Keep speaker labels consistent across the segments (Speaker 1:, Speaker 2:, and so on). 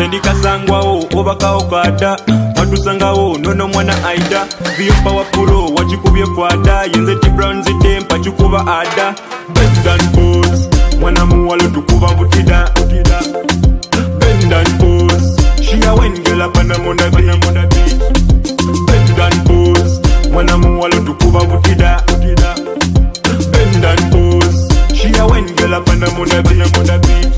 Speaker 1: Kasangwao, Obakao Kada, Matusangao, Nono Mwana Aida, Viopa Wapuro, Wachikubia Fada, Yenzeti Brown Zitem, Pachukuba Ada, Bend and pose, Wanamualo Tukuba Butida, Bend and pose, Shia Wengela Panamona beat, Bend and pose, Wanamualo Tukuba Butida, Bend and pose, Shia Wengela Panamona beat.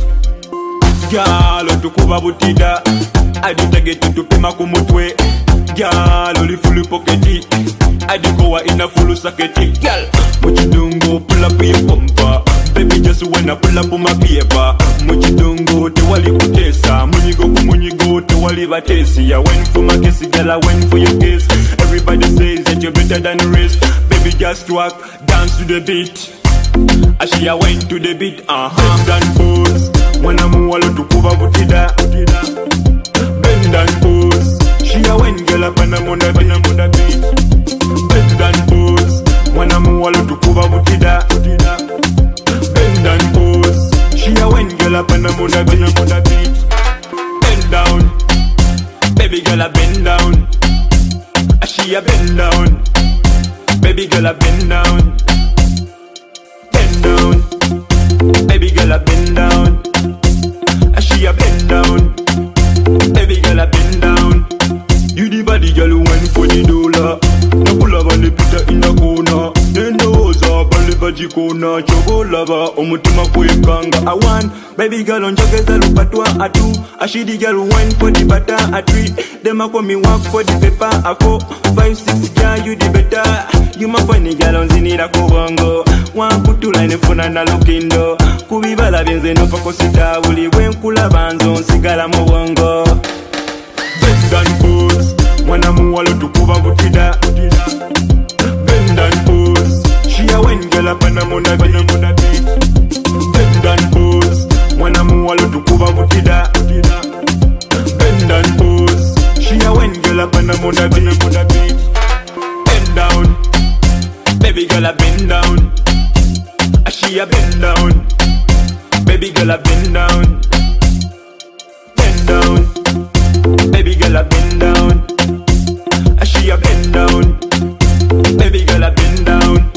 Speaker 1: Gyalo tukuba butida aditege tutupima kumutwe gyalo lifulu poketi adikowa ina fulu saketi gyal muchidungo pull up your bumper baby just wanna pull up my paper muchidungo tewali kutesa munyigo tewali batesi ya went for my kiss gyal I went for your kiss everybody says that you're better than the rest baby just walk dance to the beat Ashia went to the beat bend and pose Wanamualo tukuba butida Bend and pose Shia Wengela Panamona beat Bend and pose Wanamualo tukuba butida Bend and pose Shia Wengela Panamona beat Bend down Baby girl bend down Ashia bend down Baby girl bend down Bend down Baby girl bend down She a bend down, baby girl a bend down. You the body girl who went for the dollar. No pull up on the pita in the corner. Then those up on the baji corner. Chogo lava, omutima kanga. I want baby girl on jogeza lupatwa atu. I she the girl who went for the butter a treat. Them a call me work for the paper. I 4, 5, 6 girl you the better. You my funny girl on zinira kubongo. One put two line phone and a lookindo. Kubibala benze no pakosita uli wenkula banzo nsigala mu bongo Bend and pose Wanamualo tukuba butida Bend and pose Shia Wengela Panamona beat Bend and pose Wanamualo tukuba butida Bend and pose Shia Wengela Panamona beat Bend down Baby girl a bend down Shia bend down Baby girl I bend down Bend down Baby girl I bend down She a bend down Baby girl I bend down